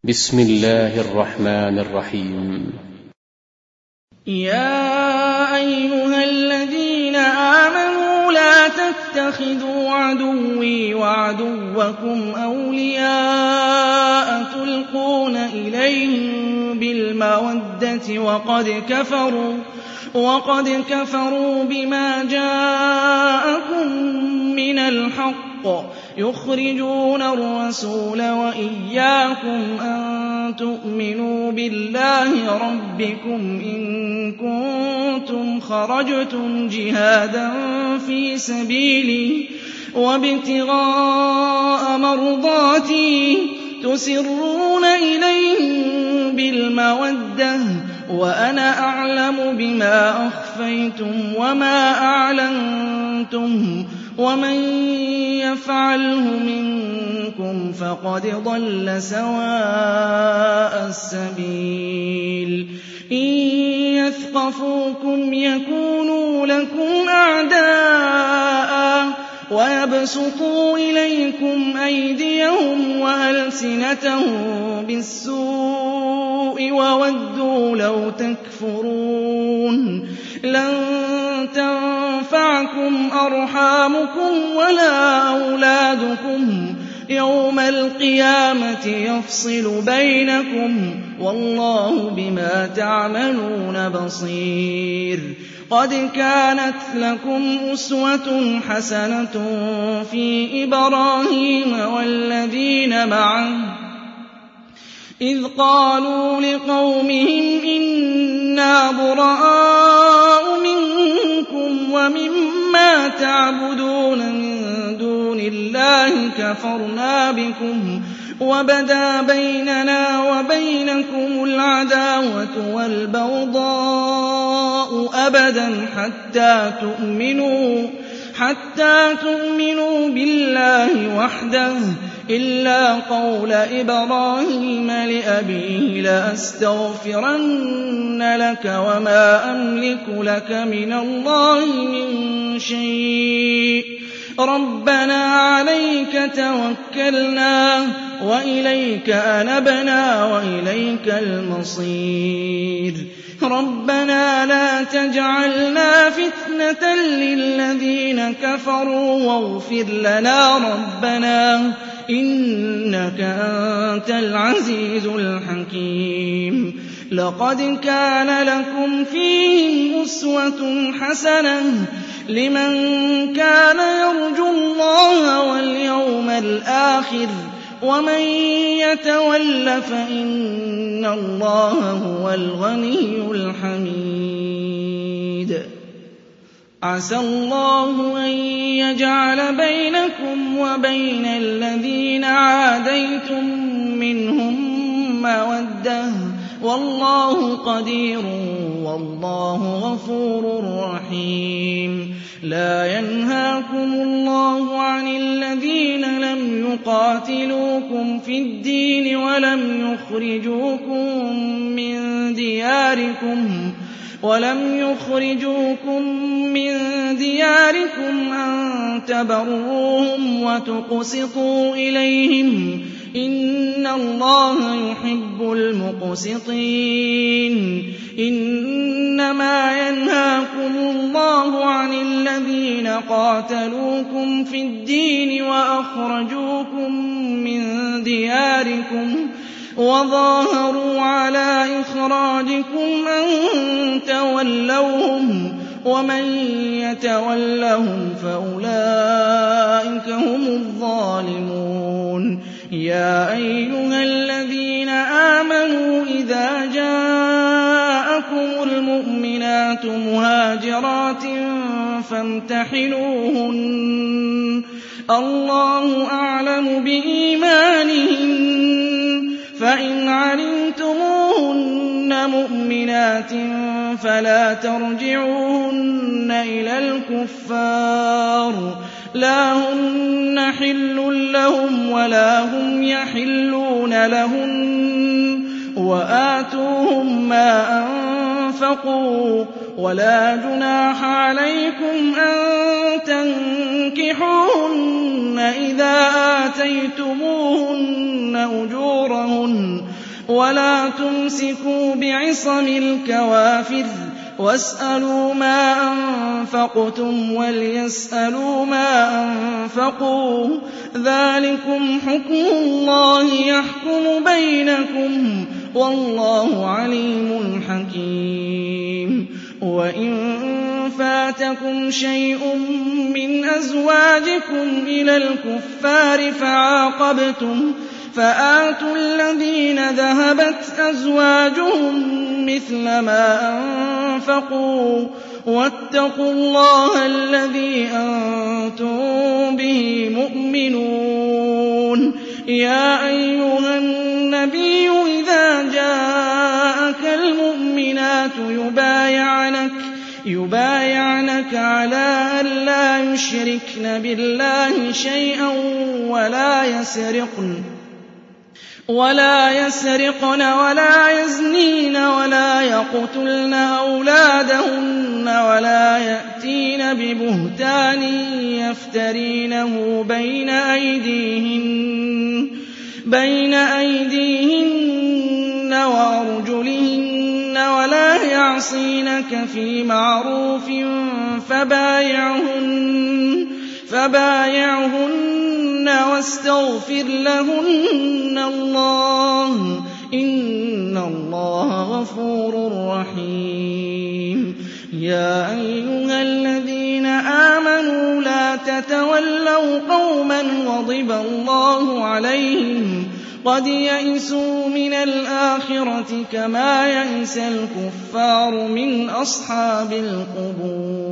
بسم الله الرحمن الرحيم. يا أيها الذين آمنوا لا تتخذوا عدوي وعدوكم أولياء تلقون إليهم بالمودة وقد كفروا بما جاءكم من الحق يخرجون الرسول وإياكم أن تؤمنوا بالله ربكم إن كنتم خرجتم جهادا في سبيلي وابتغاء مرضاتي تسرون إليهم بالمودة وأنا أعلم بما أخفيتم وما أعلنتم ومن يفعله منكم فقد ضل سواء السبيل إن يثقفوكم يكونوا لكم أعداء ويبسطوا إليكم أيديهم وألسنتهم بالسوء وودوا لو تكفرون لن تنفعكم أرحامكم ولا أولادكم يوم القيامة يفصل بينكم والله بما تعملون بصير قد كانت لكم أسوة حسنة في إبراهيم والذين معه إذ قالوا لقومهم إنا براء منكم ومما تعبدون من دون الله كفرنا بكم وبدا بيننا وبينكم العداوة والبغضاء أبدا حتى تؤمنوا بالله وحده إلا قول إبراهيم لأبيه لأستغفرن لك وما أملك لك من الله من شيء ربنا عليك توكلنا وإليك أنبنا وإليك المصير ربنا لا تجعلنا فتنة للذين كفروا واغفر لنا ربنا إنك أنت العزيز الحكيم لقد كان لكم فيهم أسوة حسنة لمن كان يرجو الله واليوم الآخر ومن يتول فإن الله هو الغني الحميد عسى الله أن يجعل بينكم وبين الذين عاديتم منهم مودة والله قدير والله غفور رحيم لا ينهاكم الله عن الذين لم يقاتلوكم في الدين ولم يخرجوكم من دياركم أن تبروهم وتقسطوا إليهم إن الله يحب المقسطين إنما ينهاكم الله عن الذين قاتلوكم في الدين وأخرجوكم من دياركم وظاهروا على إخراجكم أن تولوهم ومن يتولهم فأولئك هم الظالمون يا أيها الذين آمنوا إذا جاءكم المؤمنات مهاجرات فامتحنوهن الله أعلم بإيمانهن فإن علمتموهن مؤمنات فلا ترجعوهن إلى الكفار لا هن حل لهم ولا هم يحلون لهن وآتوهم ما أنفقوا ولا جناح عليكم أن تنكحوهن إذا آتيتموهن أجورهن ولا تمسكوا بعصم الكوافر واسألوا ما أنفقتم وليسألوا ما أنفقوا ذلكم حكم الله يحكم بينكم والله عليم حكيم وإن فاتكم شيء من أزواجكم إلى الكفار فعاقبتم فآتوا الذين ذهبت أزواجهم مثل ما أنفقوا واتقوا الله الذي أنتم به مؤمنون يا أيها النبي إذا جاءك المؤمنات يبايعنك على أن لا يشركن بالله شيئا ولا يسرقن ولا يزنين ولا يقتلن أولادهن ولا يأتين ببهتان يفترينه بين أيديهن وأرجلهن ولا يعصينك في معروف فبايعهن واستغفر لهن الله إن الله غفور رحيم يا أيها الذين آمنوا لا تتولوا قوما غضب الله عليهم قد يئسوا من الآخرة كما يئس الكفار من أصحاب القبور